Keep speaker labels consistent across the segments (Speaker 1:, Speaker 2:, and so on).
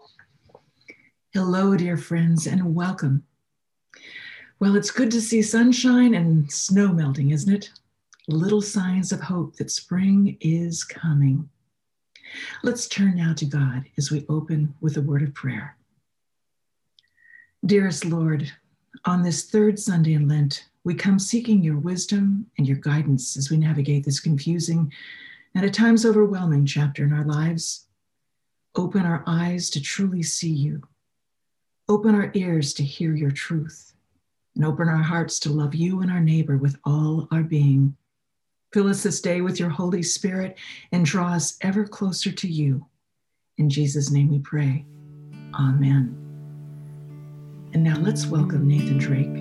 Speaker 1: Hello, dear friends, and welcome. Well, it's good to see sunshine and snow melting, isn't it? Little signs of hope that spring is coming. Let's turn now to God as we open with a word of prayer. Dearest Lord, on this third Sunday in Lent, we come seeking your wisdom and your guidance as we navigate this confusing and at times overwhelming chapter in our lives. Open our eyes to truly see you. Open our ears to hear your truth, and open our hearts to love you and our neighbor with all our being. Fill us this day with your Holy Spirit and draw us ever closer to you. In Jesus' name we pray. Amen. And now let's welcome Nathan Drake.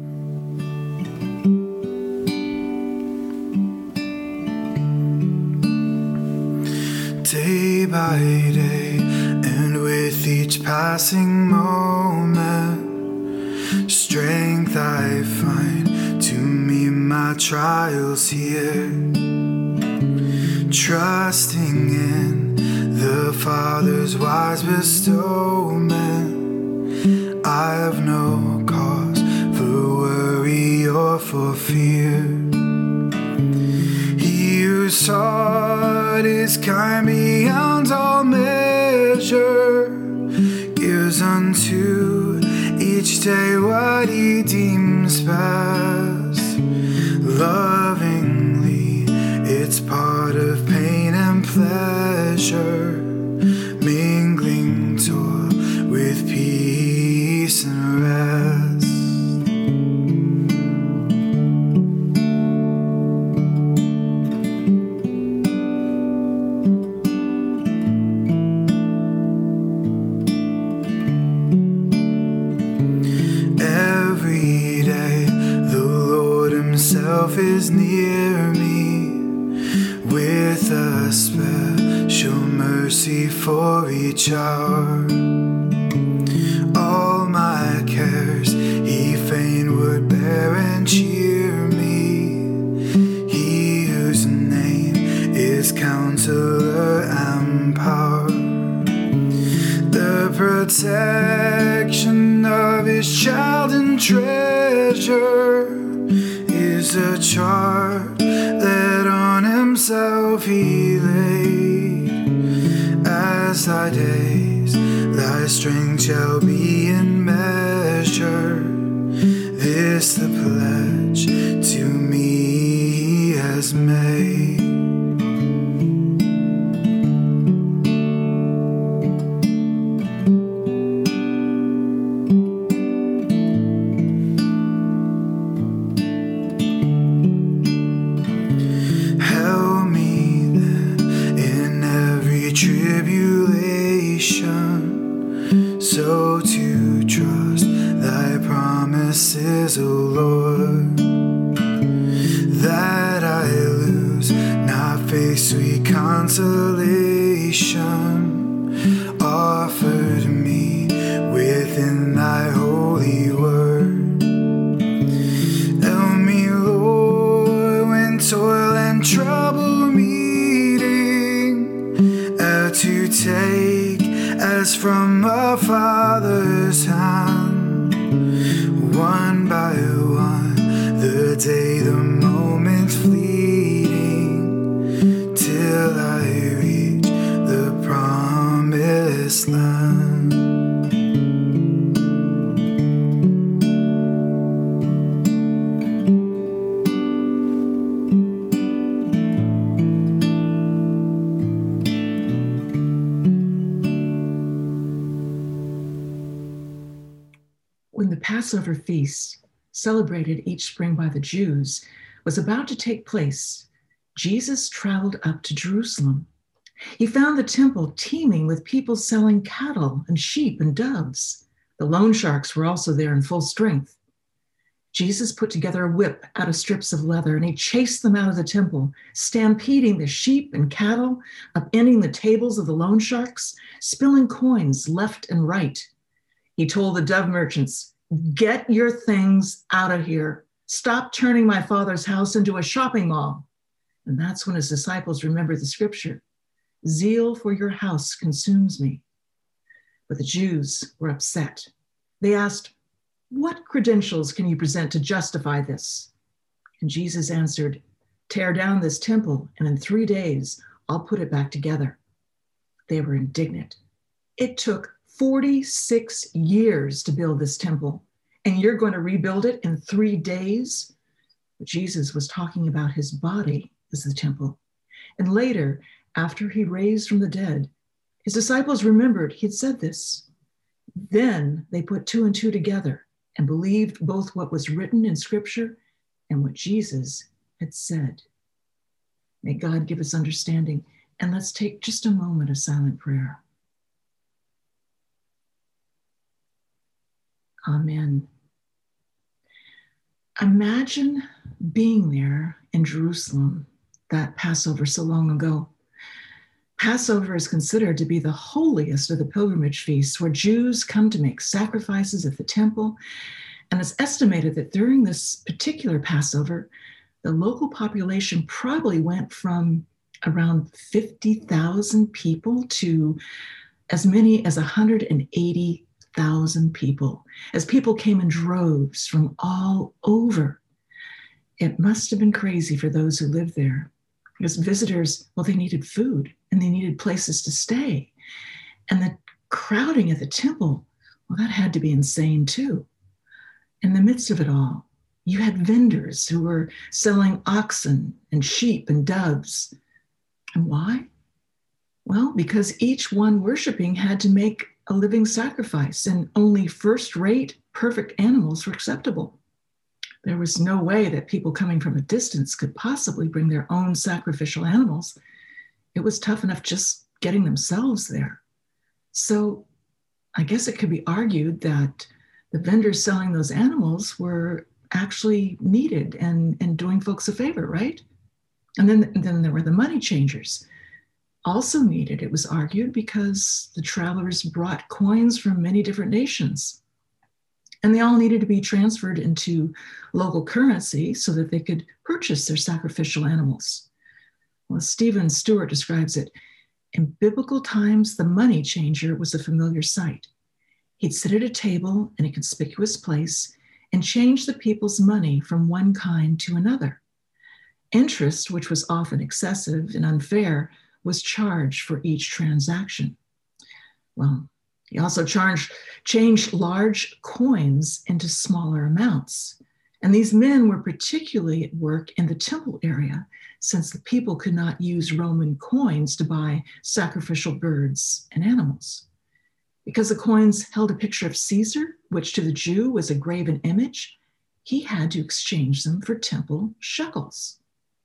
Speaker 2: Day by day, and with each passing moment, strength I find to meet my trials here. Trusting in the Father's wise bestowment, I have no cause for worry or for fear. He whose heart is kind beyond all measure gives unto each day what he deems best. Lovingly, it's part of pain and pleasure, mingling toil with peace and rest. Is near me with a special mercy for each hour. All my cares he fain would bear and cheer me. He whose name is Counselor and Power, the protection of his child and treasure is a charge that on himself he laid. As thy days, thy strength shall be in measure. This the pledge to me he has made. So to trust thy promises, O Lord, that I lose not faith, sweet consolation offered me within thy holy word. Help me, Lord, when toil and trouble meeting, to take as from a father's hand, one by one, the day, the moment fleeting, till I reach the promised land.
Speaker 1: When the Passover feast, celebrated each spring by the Jews, was about to take place, Jesus traveled up to Jerusalem. He found the temple teeming with people selling cattle and sheep and doves. The loan sharks were also there in full strength. Jesus put together a whip out of strips of leather, and he chased them out of the temple, stampeding the sheep and cattle, upending the tables of the loan sharks, spilling coins left and right. He told the dove merchants, "Get your things out of here. Stop turning my Father's house into a shopping mall." And that's when his disciples remembered the scripture, "Zeal for your house consumes me." But the Jews were upset. They asked, "What credentials can you present to justify this?" And Jesus answered, "Tear down this temple, and in 3 days, I'll put it back together." They were indignant. "It took 46 years to build this temple, and you're going to rebuild it in 3 days?" But Jesus was talking about his body as the temple. And later, after he raised from the dead, his disciples remembered he'd said this. Then they put 2 and 2 together and believed both what was written in Scripture and what Jesus had said. May God give us understanding. And let's take just a moment of silent prayer. Amen. Imagine being there in Jerusalem that Passover so long ago. Passover is considered to be the holiest of the pilgrimage feasts, where Jews come to make sacrifices at the temple. And it's estimated that during this particular Passover, the local population probably went from around 50,000 people to as many as 180,000 people, as people came in droves from all over. It must have been crazy for those who lived there, because visitors, well, they needed food and they needed places to stay. And the crowding at the temple, well, that had to be insane too. In the midst of it all, you had vendors who were selling oxen and sheep and doves. And why? Well, because each one worshiping had to make a living sacrifice, and only first-rate, perfect animals were acceptable. There was no way that people coming from a distance could possibly bring their own sacrificial animals. It was tough enough just getting themselves there. So I guess it could be argued that the vendors selling those animals were actually needed and doing folks a favor, right? And then there were the money changers, also needed, it was argued, because the travelers brought coins from many different nations. And they all needed to be transferred into local currency so that they could purchase their sacrificial animals. Well, Stephen Stewart describes it. In biblical times, the money changer was a familiar sight. He'd sit at a table in a conspicuous place and change the people's money from one kind to another. Interest, which was often excessive and unfair, was charged for each transaction. Well, he also changed large coins into smaller amounts. And these men were particularly at work in the temple area, since the people could not use Roman coins to buy sacrificial birds and animals. Because the coins held a picture of Caesar, which to the Jew was a graven image, he had to exchange them for temple shekels.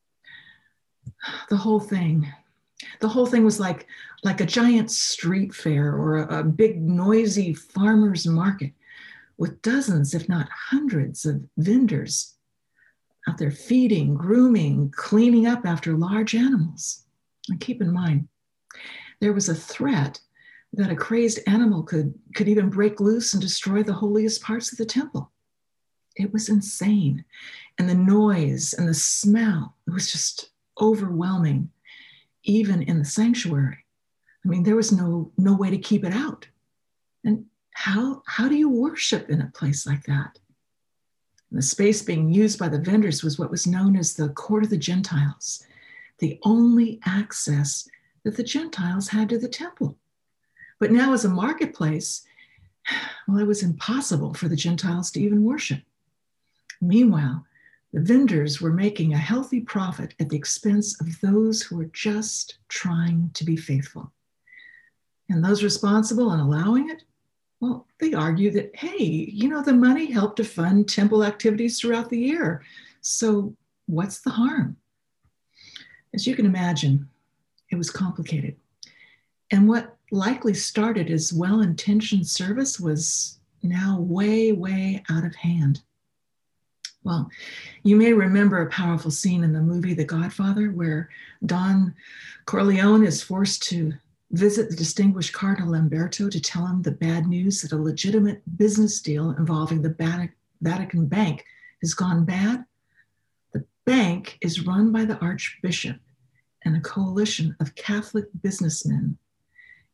Speaker 1: The whole thing was like a giant street fair or a big noisy farmer's market with dozens, if not hundreds, of vendors out there feeding, grooming, cleaning up after large animals. And keep in mind, there was a threat that a crazed animal could even break loose and destroy the holiest parts of the temple. It was insane. And the noise and the smell, it was just overwhelming, even in the sanctuary. I mean, there was no way to keep it out. And how do you worship in a place like that? And the space being used by the vendors was what was known as the court of the Gentiles, the only access that the Gentiles had to the temple. But now as a marketplace, well, it was impossible for the Gentiles to even worship. Meanwhile, the vendors were making a healthy profit at the expense of those who were just trying to be faithful. And those responsible in allowing it, well, they argue that, hey, the money helped to fund temple activities throughout the year. So what's the harm? As you can imagine, it was complicated. And what likely started as well-intentioned service was now way, way out of hand. Well, you may remember a powerful scene in the movie The Godfather, where Don Corleone is forced to visit the distinguished Cardinal Lamberto to tell him the bad news that a legitimate business deal involving the Vatican Bank has gone bad. The bank is run by the Archbishop and a coalition of Catholic businessmen.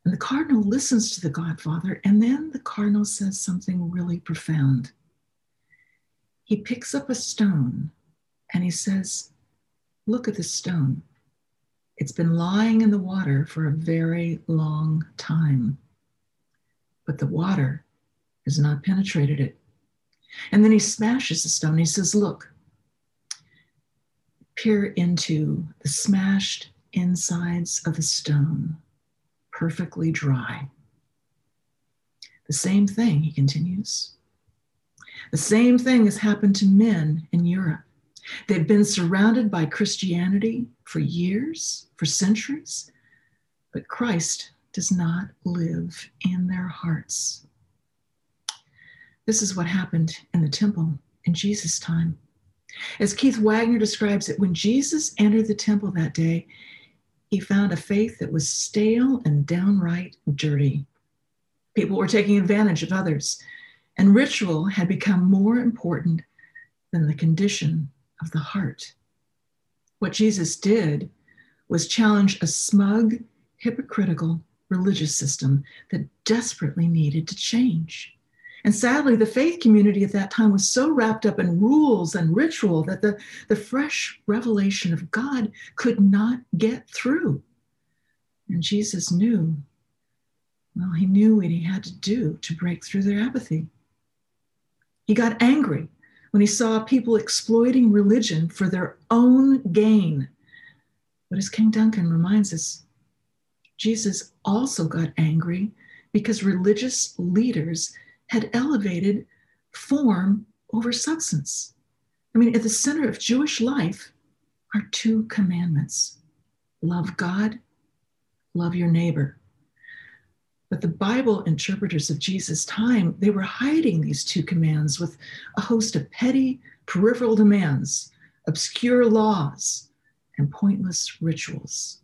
Speaker 1: And the cardinal listens to the godfather, and then the cardinal says something really profound. He picks up a stone and he says, "Look at this stone. It's been lying in the water for a very long time, but the water has not penetrated it." And then he smashes the stone. He says, "Look, peer into the smashed insides of the stone, perfectly dry." The same thing, he continues. The same thing has happened to men in Europe. They've been surrounded by Christianity for years, for centuries, but Christ does not live in their hearts. This is what happened in the temple in Jesus' time. As Keith Wagner describes it, when Jesus entered the temple that day, he found a faith that was stale and downright dirty. People were taking advantage of others, and ritual had become more important than the condition of the heart. What Jesus did was challenge a smug, hypocritical religious system that desperately needed to change. And sadly, the faith community at that time was so wrapped up in rules and ritual that the fresh revelation of God could not get through. And Jesus knew, well, he knew what he had to do to break through their apathy. He got angry when he saw people exploiting religion for their own gain. But as King Duncan reminds us, Jesus also got angry because religious leaders had elevated form over substance. I mean, at the center of Jewish life are two commandments: love God, love your neighbor. But the Bible interpreters of Jesus' time, they were hiding these two commands with a host of petty, peripheral demands, obscure laws, and pointless rituals.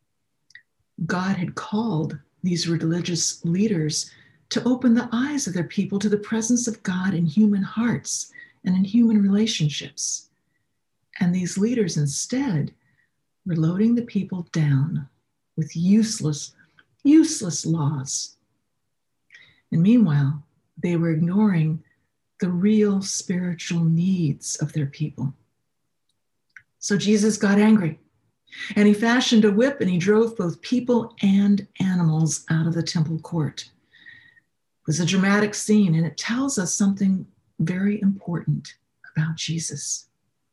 Speaker 1: God had called these religious leaders to open the eyes of their people to the presence of God in human hearts and in human relationships. And these leaders instead were loading the people down with useless laws. And meanwhile, they were ignoring the real spiritual needs of their people. So Jesus got angry, and he fashioned a whip and he drove both people and animals out of the temple court. It was a dramatic scene, and it tells us something very important about Jesus.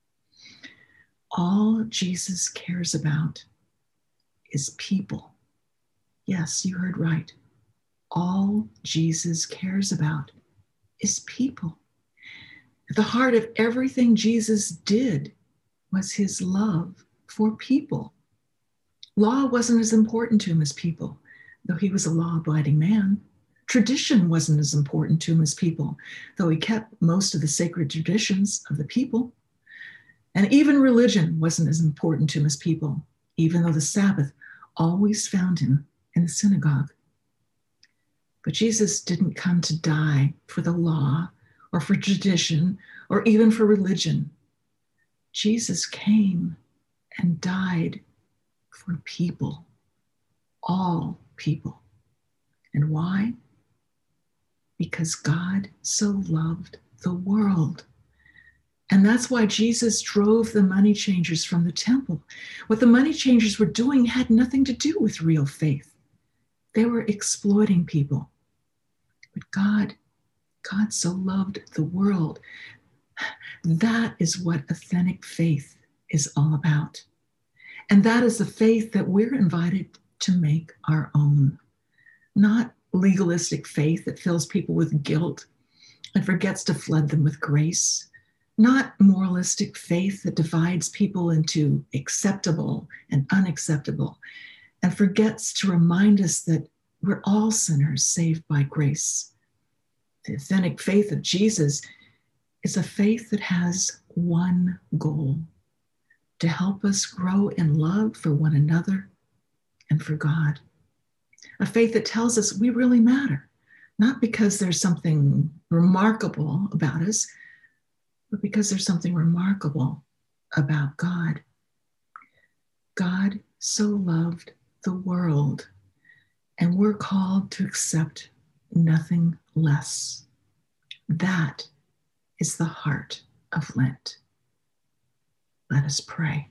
Speaker 1: All Jesus cares about is people. Yes, you heard right. All Jesus cares about is people. At the heart of everything Jesus did was his love for people. Law wasn't as important to him as people, though he was a law-abiding man. Tradition wasn't as important to him as people, though he kept most of the sacred traditions of the people. And even religion wasn't as important to him as people, even though the Sabbath always found him in the synagogue. But Jesus didn't come to die for the law or for tradition or even for religion. Jesus came and died for people, all people. And why? Because God so loved the world. And that's why Jesus drove the money changers from the temple. What the money changers were doing had nothing to do with real faith. They were exploiting people. But God so loved the world. That is what authentic faith is all about. And that is the faith that we're invited to make our own. Not legalistic faith that fills people with guilt and forgets to flood them with grace. Not moralistic faith that divides people into acceptable and unacceptable and forgets to remind us that we're all sinners saved by grace. The authentic faith of Jesus is a faith that has one goal: to help us grow in love for one another and for God. A faith that tells us we really matter, not because there's something remarkable about us, but because there's something remarkable about God. God so loved the world And we're called to accept nothing less. That is the heart of Lent. Let us pray.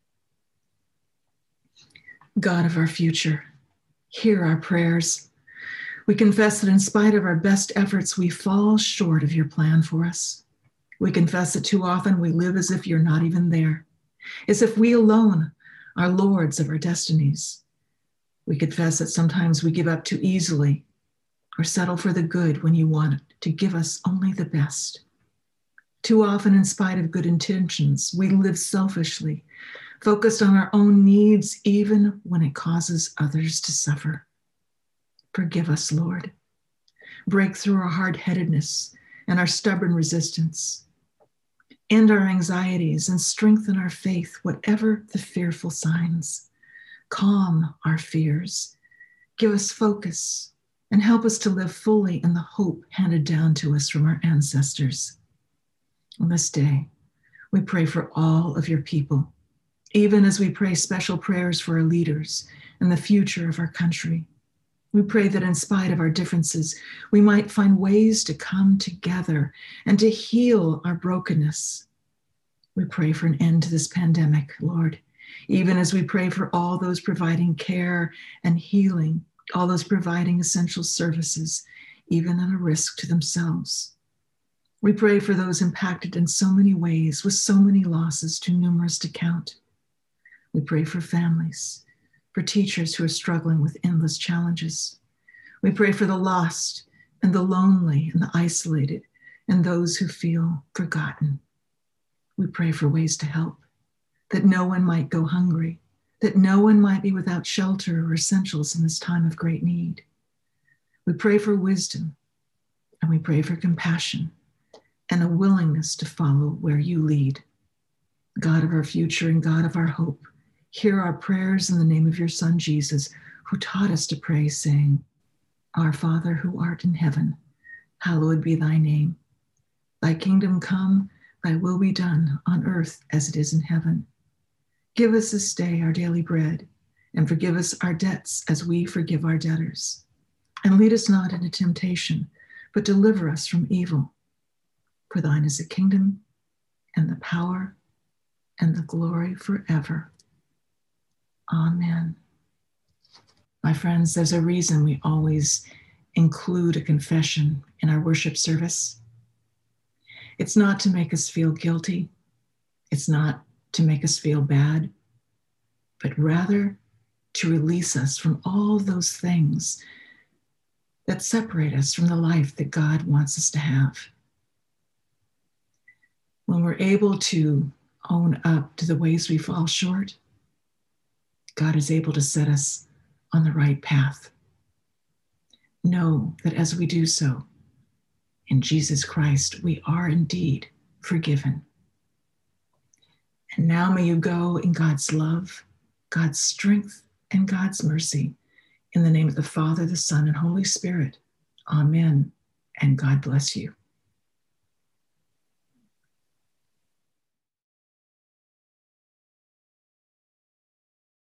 Speaker 1: God of our future, hear our prayers. We confess that in spite of our best efforts, we fall short of your plan for us. We confess that too often we live as if you're not even there, as if we alone are lords of our destinies. We confess that sometimes we give up too easily or settle for the good when you want to give us only the best. Too often, in spite of good intentions, we live selfishly, focused on our own needs, even when it causes others to suffer. Forgive us, Lord. Break through our hard-headedness and our stubborn resistance. End our anxieties and strengthen our faith, whatever the fearful signs. Calm our fears. Give us focus and help us to live fully in the hope handed down to us from our ancestors. On this day, we pray for all of your people, even as we pray special prayers for our leaders and the future of our country. We pray that in spite of our differences, we might find ways to come together and to heal our brokenness. We pray for an end to this pandemic, Lord, even as we pray for all those providing care and healing, all those providing essential services, even at a risk to themselves. We pray for those impacted in so many ways, with so many losses too numerous to count. We pray for families, for teachers who are struggling with endless challenges. We pray for the lost and the lonely and the isolated and those who feel forgotten. We pray for ways to help, that no one might go hungry, that no one might be without shelter or essentials in this time of great need. We pray for wisdom, and we pray for compassion and a willingness to follow where you lead. God of our future and God of our hope, hear our prayers in the name of your Son, Jesus, who taught us to pray, saying, Our Father who art in heaven, hallowed be thy name. Thy kingdom come, thy will be done on earth as it is in heaven. Give us this day our daily bread, and forgive us our debts as we forgive our debtors. And lead us not into temptation, but deliver us from evil. For thine is the kingdom, and the power, and the glory forever. Amen. My friends, there's a reason we always include a confession in our worship service. It's not to make us feel guilty. It's not to make us feel bad, but rather to release us from all those things that separate us from the life that God wants us to have. When we're able to own up to the ways we fall short, God is able to set us on the right path. Know that as we do so, in Jesus Christ, we are indeed forgiven. And now may you go in God's love, God's strength, and God's mercy. In the name of the Father, the Son, and Holy Spirit. Amen. And God bless you.